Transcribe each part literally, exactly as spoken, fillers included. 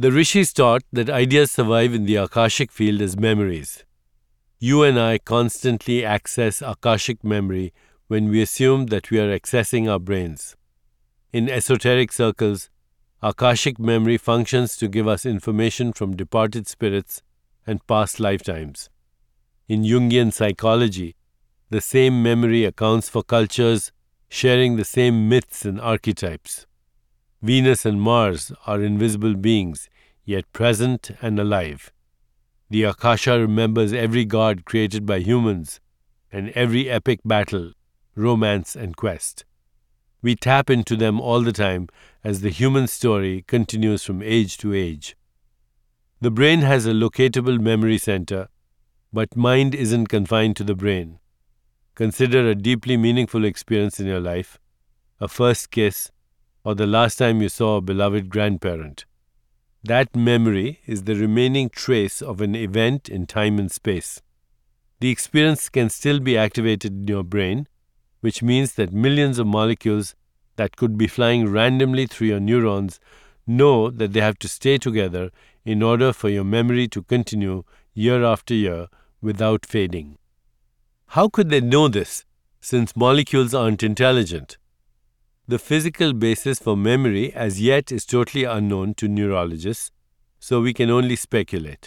The rishis taught that ideas survive in the Akashic field as memories. You and I constantly access Akashic memory when we assume that we are accessing our brains. In esoteric circles, Akashic memory functions to give us information from departed spirits and past lifetimes. In Jungian psychology, the same memory accounts for cultures sharing the same myths and archetypes. Venus and Mars are invisible beings, yet present and alive. The Akasha remembers every god created by humans and every epic battle, romance, and quest. We tap into them all the time as the human story continues from age to age. The brain has a locatable memory center, but mind isn't confined to the brain. Consider a deeply meaningful experience in your life, a first kiss, or the last time you saw a beloved grandparent. That memory is the remaining trace of an event in time and space. The experience can still be activated in your brain, which means that millions of molecules that could be flying randomly through your neurons know that they have to stay together in order for your memory to continue year after year without fading. How could they know this, since molecules aren't intelligent? The physical basis for memory as yet is totally unknown to neurologists, so we can only speculate.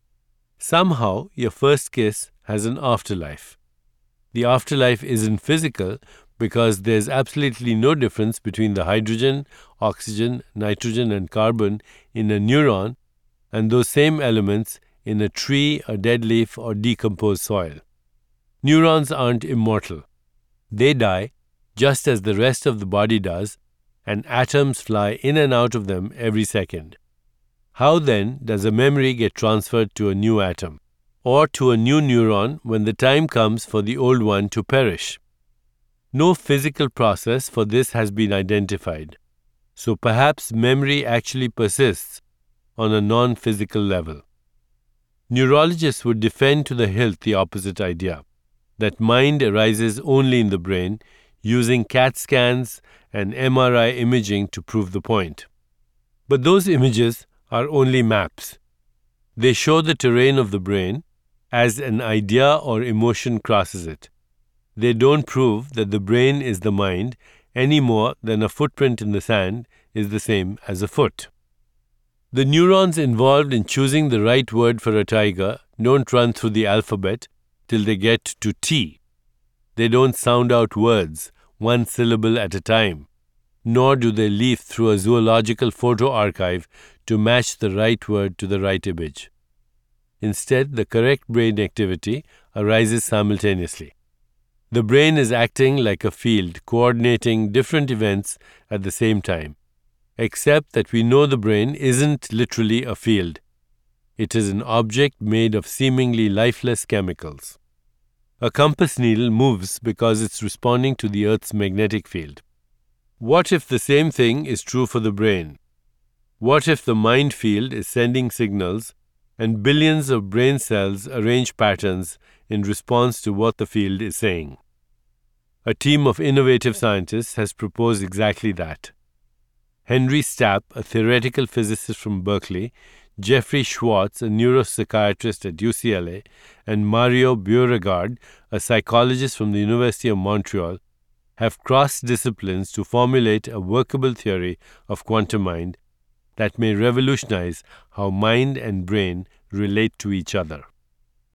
Somehow, your first kiss has an afterlife. The afterlife isn't physical because there's absolutely no difference between the hydrogen, oxygen, nitrogen, and carbon in a neuron and those same elements in a tree, a dead leaf, or decomposed soil. Neurons aren't immortal. They die just as the rest of the body does, and atoms fly in and out of them every second. How then does a memory get transferred to a new atom, or to a new neuron when the time comes for the old one to perish? No physical process for this has been identified, so perhaps memory actually persists on a non-physical level. Neurologists would defend to the hilt the opposite idea, that mind arises only in the brain, using CAT scans and M R I imaging to prove the point. But those images are only maps. They show the terrain of the brain as an idea or emotion crosses it. They don't prove that the brain is the mind any more than a footprint in the sand is the same as a foot. The neurons involved in choosing the right word for a tiger don't run through the alphabet till they get to T. They don't sound out words, one syllable at a time, nor do they leaf through a zoological photo archive to match the right word to the right image. Instead, the correct brain activity arises simultaneously. The brain is acting like a field, coordinating different events at the same time, except that we know the brain isn't literally a field. It is an object made of seemingly lifeless chemicals. A compass needle moves because it's responding to the Earth's magnetic field. What if the same thing is true for the brain? What if the mind field is sending signals and billions of brain cells arrange patterns in response to what the field is saying? A team of innovative scientists has proposed exactly that. Henry Stapp, a theoretical physicist from Berkeley, Jeffrey Schwartz, a neuropsychiatrist at U C L A, and Mario Beauregard, a psychologist from the University of Montreal, have crossed disciplines to formulate a workable theory of quantum mind that may revolutionize how mind and brain relate to each other.